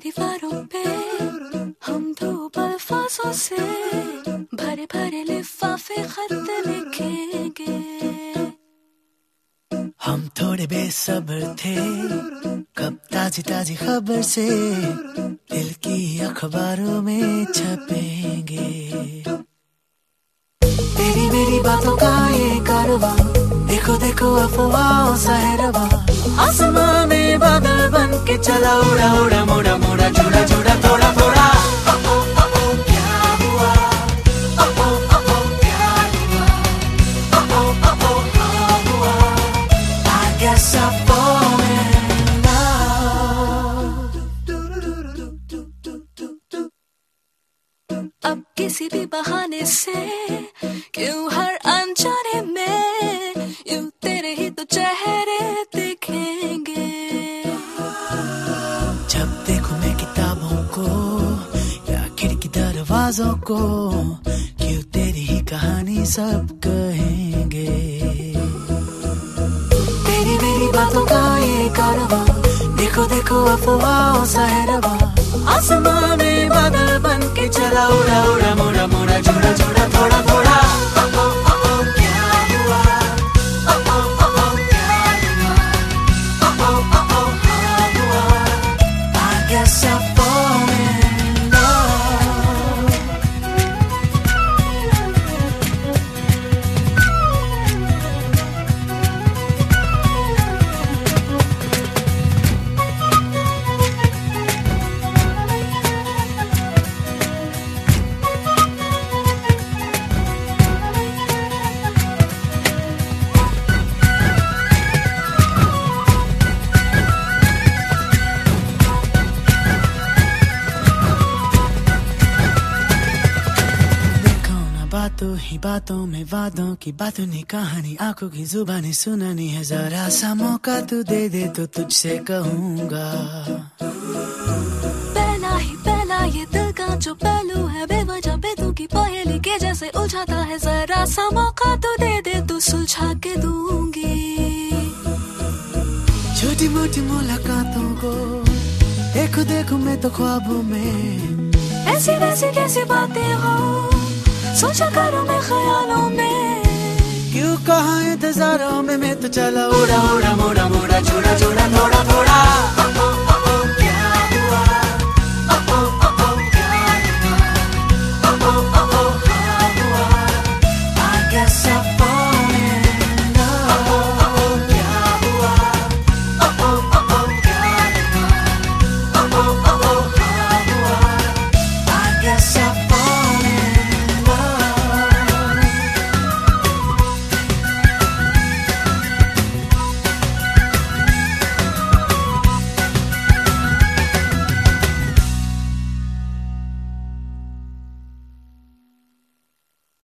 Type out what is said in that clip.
दीवारों पे हम धूप अल्फाजों से भरे भरे लिफाफे खत लिखेंगे। हम थोड़े बेसब्र थे कब ताजी ताजी खबर से दिल की अखबारों में छपेंगे। तेरी मेरी बातों का ये कारवां, देखो देखो अफवाहों सा है रवां, आसमां में बादल बन के चला उड़ा उड़ा मोड़ा मोड़ा जुड़ा जुड़ा थोड़ा थोड़ा। क्या हुआ, प्यार हुआ, हाँ हुआ, I guess I'm falling in love। अब किसी भी बहाने से क्यों हर अनजाने में यूं तेरे ही तो चेहरे दिखेंगे। जब देखूं मैं किताबों को या खिड़की दरवाजों को, क्यों तेरी ही कहानी सब कहेंगे। तेरी मेरी बातों का ये कारवां, देखो देखो अफवाहों सा है रवां, आसमां में बादल बन के चला उड़ा उड़ा मोड़ा मोड़ा जुड़ा जुड़ा थोड़ा थोड़ा। क्या हुआ, प्यार हुआ, हाँ हुआ, I guess I'm falling in love। बातों ही बातों में वादों की बातों ने कहानी, आंखों की जुबानी सुनानी है, जरा सा मौका तू दे दे तो तुझसे कहूँगा। पहला ही पहला ये दिल का जो पहलू है, बेवजह बेतु की पहेली के जैसे उलझाता है, जरा सा मौका तू दे दे तो सुलझा के दूंगी। छोटी मोटी मुलाकातों को देखो देखो मैं तो ख्वाबों में, ऐसी वैसी कैसी बातें हो सोचा करूं मैं ख्यालों में, क्यों कहाँ इंतजारों में मैं तो चला उड़ा उड़ा मोड़ा मोड़ा जुड़ा जुड़ा थोड़ा थोड़ा।